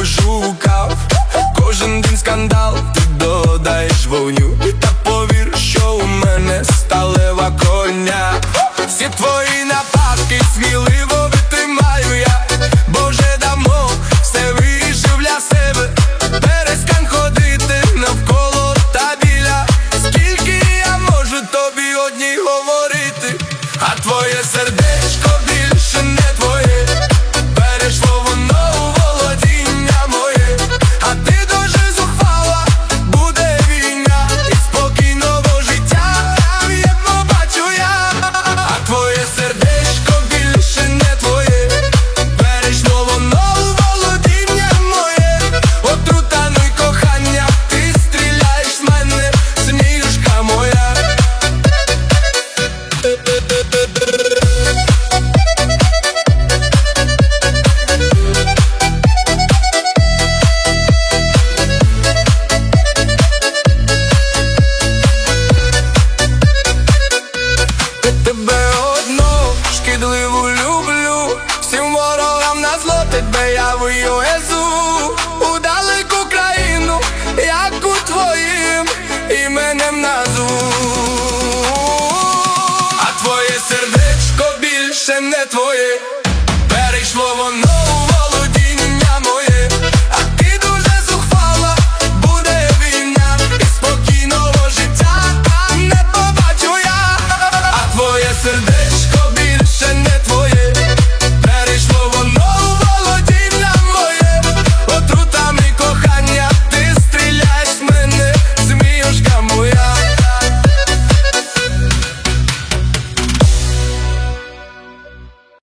пошукав. Кожен день скандал, ти додаєш вогню. Та повір, що у мене сталева коня. Всі твої нападки сміливо витримаю я, бо вже давно все вирішив для себе. Перестань ходити навколо та біля. Скільки я можу тобі одній говорити, а твоє сердечко більше не твоє. Перейшло воно у володіння моє. А ти дуже зухвала, буде війна, і спокійного життя єдно бачу я. А твоє сердечко більше не твоє. Перейшло воно у володіння моє. Отрута, ну й кохання, ти стріляєш в мене, смішка моя. Тебе одну шкідливу люблю, всім ворогам назло тебе я вивезу у далеку країну, яку твоїм іменем назву. А твоє сердечко більше не твоє. Перейшло воно